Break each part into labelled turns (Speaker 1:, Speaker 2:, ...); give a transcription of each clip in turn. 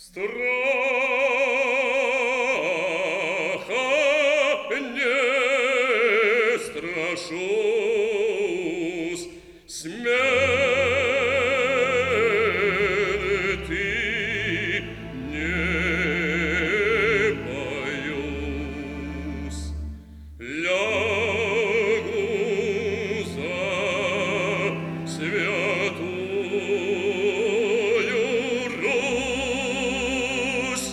Speaker 1: Страха не страшусь, смерти не боюсь. Лягу за святую Русь.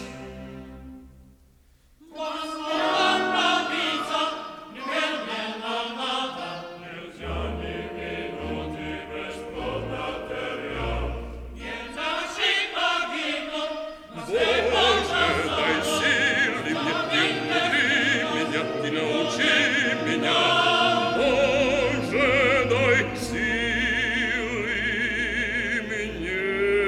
Speaker 1: Дай силы мне, ты умудри меня, ты научи меня. Боже, дай силы мне.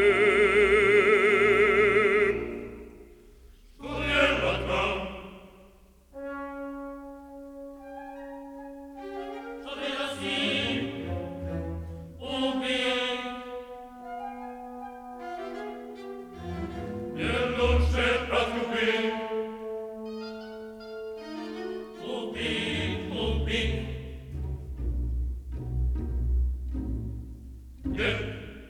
Speaker 2: Nie lучше разлюби. Люби. Нет.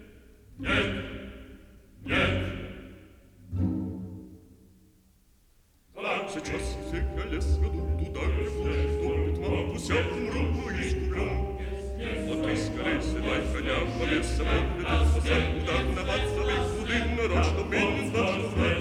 Speaker 1: Сейчас все колес ведут туда, где вступит могу, вся умру искуплю. Вот ты скорей седлай коня, по лесу, вот ведут, посад, удар на вас, забей, куды нарочно, бей, не знать, что